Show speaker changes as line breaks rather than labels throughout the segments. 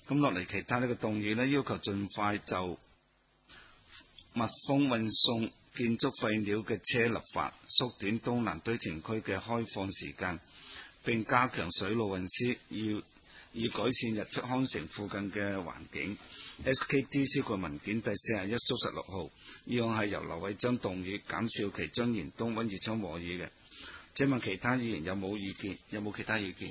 咁落嚟其他呢個動議呢，要求盡快就密封運送建築廢料嘅車立法，縮短東南堆填區嘅開放時間，並加強水路運輸，以改善日出康城附近嘅環境。SKDC 個文件第41/16號，議案係由劉偉章動議，減少其將延東溫義昌和議嘅。請問其他議員有冇意見？有冇其他意見？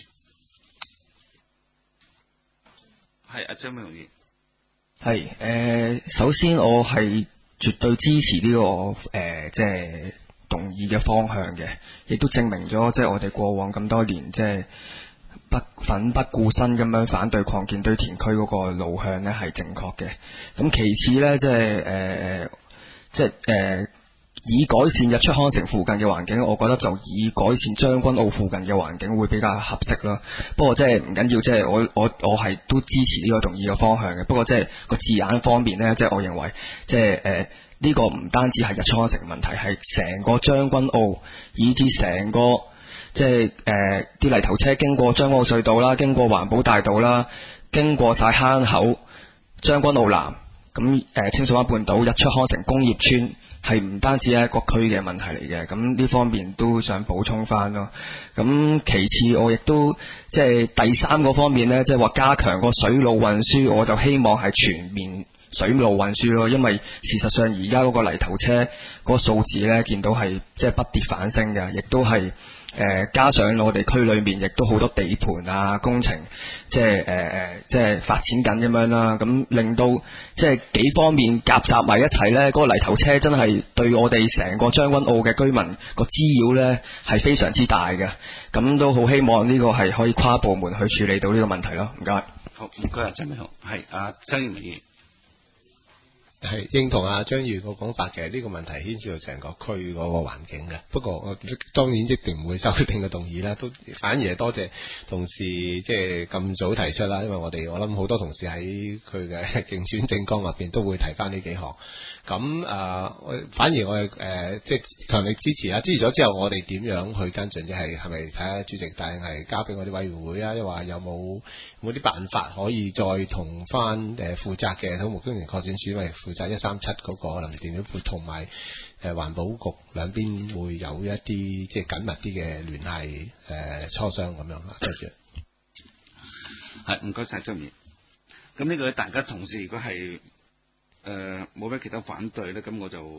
係阿張美雄議員。
係首先我係絕對支持呢個即係動議嘅方向嘅，亦都證明咗即係我哋過往咁多年即係奮不顧身咁樣反對擴建堆填區嗰個路向呢係正確嘅。咁其次呢，即係以改善日出康城附近嘅環境，我覺得就以改善將軍澳附近嘅環境會比較合適啦。不過即係唔緊要，即係我係都支持呢個動議嘅方向嘅。不過即係個字眼方面呢，即係我認為即係呢個唔單止係日出康城問題，係成個將軍澳以至成個即係啲泥頭車經過將軍澳隧道啦，經過環保大道啦，經過晒坑口、將軍澳南咁清水灣半島、日出康城工業村。係唔單止係一個區嘅問題嚟嘅，咁呢方面都想補充翻咯。咁其次我亦都即係第三個方面呢，即係話加強個水路運輸，我就希望係全面水路運輸咯。因為事實上而家嗰個泥頭車嗰個數字呢，見到係即係不跌反升嘅，亦都係加上我哋區裏面亦都好多地盤啊工程，即係發展緊咁樣啦，咁令到即係幾方面夾雜埋一齊呢，嗰個泥頭車真係對我哋成個將軍澳嘅居民個滋擾呢係非常之大嘅，咁都好希望呢個係可以跨部門去處理到呢個問題咯。唔該。
好，唔該啊，張美雄。係啊，曾議員。
係認同阿張議員個講法嘅，呢個問題牽涉到成個區嗰個環境嘅。不過我當然一定唔會修訂嘅動議啦，都反而係多謝同事即係咁早提出啦。因為我諗好多同事喺佢嘅競選政綱入邊都會提翻呢幾項。咁反而我係即係強力支持啊！支持咗之後，我哋點樣去跟進？即係咪睇下主席，但係交俾我哋委員會啊？又話有冇啲辦法可以再同翻負責嘅土木工程擴展署，因為負責137嗰個臨時電表庫同埋環保局兩邊會有一啲即係緊密啲嘅聯繫磋商咁樣啊？多謝。
係唔該晒張議員。咁呢個大家同事如果係冇咩其他反對咧，咁我就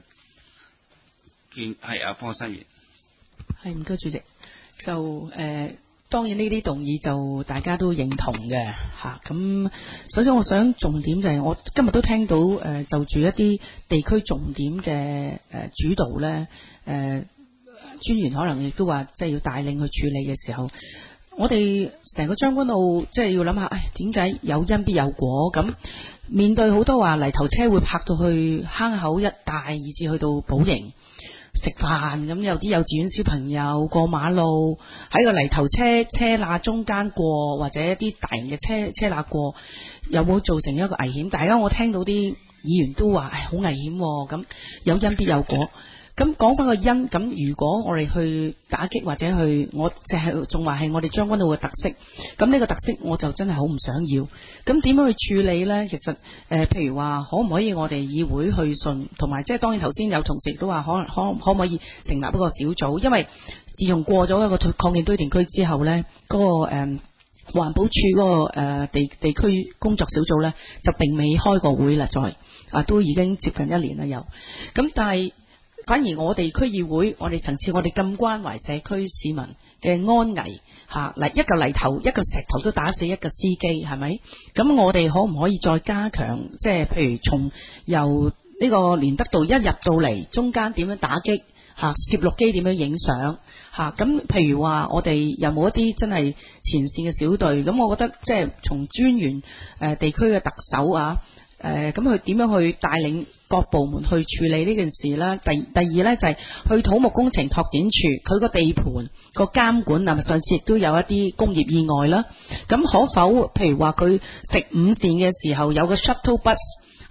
見係阿方生議員。
係唔該主席，就當然呢啲動議就大家都認同嘅嚇。咁首先我想重點就係我今日都聽到就住一啲地區重點嘅主導咧，專員可能亦都話即係要帶領去處理嘅時候，我哋成個將軍澳即係要諗下，點解有因必有果？咁面對好多話泥頭車會泊到去坑口一帶，以至去到寶營食飯，咁有啲幼稚園小朋友過馬路喺個泥頭車罅中間過，或者一啲大型嘅車罅過，有冇造成一個危險？大家我聽到啲議員都話好危險，咁有因必有果。咁講翻個因，咁如果我哋去打擊或者去，我就係仲話係我哋將軍澳嘅特色，咁呢個特色我就真係好唔想要。咁點樣去處理呢？其實譬如話可唔可以我哋議會去信，同埋即係當然頭先有同事都話可唔可以成立一個小組，因為自從過咗一個擴建堆填區之後呢，嗰個環保署嗰個地區工作小組呢，就並未開過會啦，都已經接近1年啦又。咁但係反而我哋區議會，我哋層次，我哋咁關懷社區市民嘅安危嚇，一嚿泥頭、一個石頭都打死一個司機，係咪？咁我哋可唔可以再加強？即係譬如從由呢個連德道一入到嚟，中間點樣打擊嚇？攝錄機點樣影相嚇？咁譬如話，我哋有冇一啲真係前線嘅小隊？咁我覺得即係從專員地區嘅特首啊。咁佢點樣去帶領各部門去處理呢件事啦？第二呢，就係去土木工程拓展處，佢個地盤個監管啊，上次亦都有一啲工業意外啦。咁可否譬如話佢食午膳嘅時候有個 shuttle bus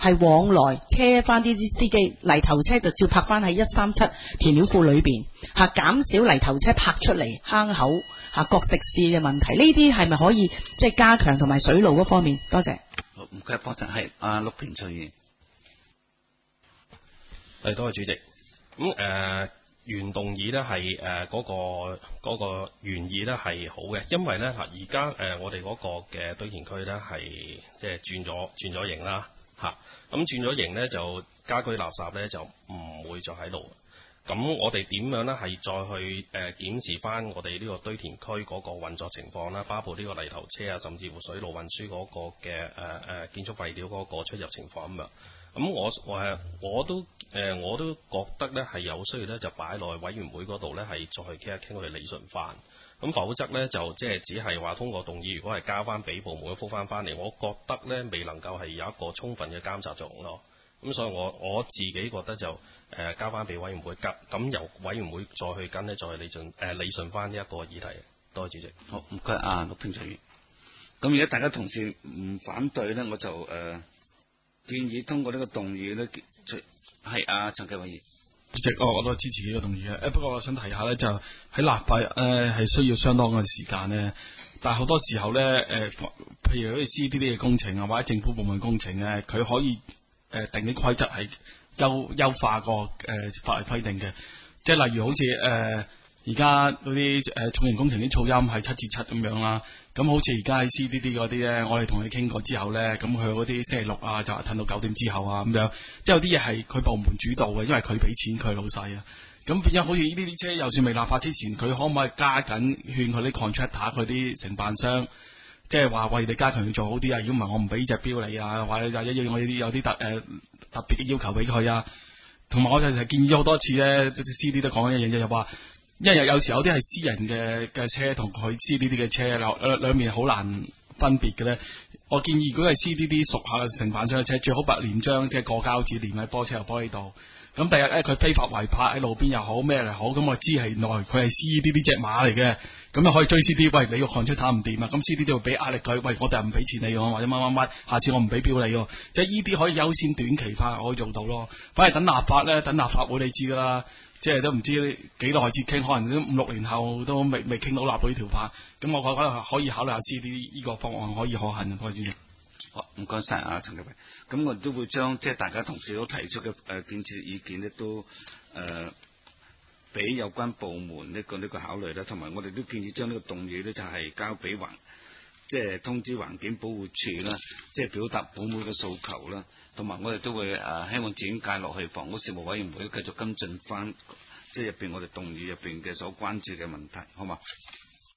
係往來車翻啲司機，泥頭車就照泊翻喺137填料庫裏邊，減少泥頭車泊出嚟坑口各食肆嘅問題。呢啲係咪可以即係加強同埋水路嗰方面？多謝。
好，唔該，多謝。係阿陸平翠議員。
多謝主席。咁原動議呢係嗰個原意呢係好嘅，因為呢而家我哋嗰個嘅堆填區呢係即係轉咗型啦嚇，咁轉咗型呢，就家居垃圾呢就唔會再喺度。咁我哋點樣呢？係再去檢視翻我哋呢個堆填區嗰個運作情況啦，包括呢個泥頭車啊，甚至乎水路運輸嗰個嘅建築廢料嗰個出入情況咁樣。咁我都覺得呢係有需要呢，就擺落去委員會嗰度呢，係再去傾一傾去理順翻。咁否則呢，就即係只係話通過動議，如果係交翻俾部門覆翻嚟，我覺得呢未能夠係有一個充分嘅監察作用咯。咁所以我自己覺得就交翻俾委員會咁由委員會再去跟呢，再去理順翻呢一個議題。多謝主席。
好，唔該啊，陸平翠議。咁如果大家同事唔反對呢，我就建議通過呢個動議呢，係啊，陳繼偉議員。
主席，我都支持呢個動議嘅。不過我想提下呢，就喺立法係需要相當嘅時間呢。但係好多時候呢，譬如好似 CDD 嘅工程啊，或者政府部門工程咧，佢可以定啲規則係優化個法例規定嘅，即係例如好似而家嗰啲重型工程啲噪音係7至7咁樣啦。咁好似而家喺 CDD 嗰啲咧，我哋同佢傾過之後咧，咁佢嗰啲星期六啊就褪到9點之後啊咁樣，即係有啲嘢係佢部門主導嘅，因為佢俾錢佢老細啊。咁變咗好似呢啲車，就算未立法之前，佢可唔可以加緊勸佢啲 contractor 佢啲承辦商？即係話喂，你加強要做好啲啊！如果唔係，我唔俾隻標你啊，或者我有啲特別嘅要求俾佢啊。同埋我就係建議咗好多次咧，CD 都講緊一樣嘢，就話，因為有時有啲係私人嘅車同佢 CDD 嘅車兩面好難分別嘅咧。我建議如果係 CDD 屬下嘅承辦商嘅車，最好白連張即係過膠紙連喺波車入玻璃度。咁第日咧佢非法違泊喺路邊又好咩嚟好，咁我知係原來佢係 CDD 隻馬嚟嘅，咁就可以追 CD。喂，你個 contract 唔掂啊，咁 CD 都會俾壓力佢。喂，我哋唔俾錢你或者乜，下次我唔俾標你喎。即係呢啲可以優先短期化可以做到咯。反而等立法咧，等立法會你知噶啦，即係都唔知幾耐至傾，可能都5-6年後都未傾到立法呢條法。咁我覺得可以考慮下 CD 呢個方案可以可行嘅，多謝主席。
好，唔該晒啊，陳繼偉。咁我哋都會將即係大家同事都提出嘅建設意見咧，都俾有關部門呢個考慮啦。同埋我哋都建議將呢個動議咧，就係交俾即係通知環境保護署啦，即係表達本會嘅訴求啦。同埋我哋都會希望轉介落去房屋事務委員會繼續跟進翻，即係入邊我哋動議入邊嘅所關注嘅問題，好嘛？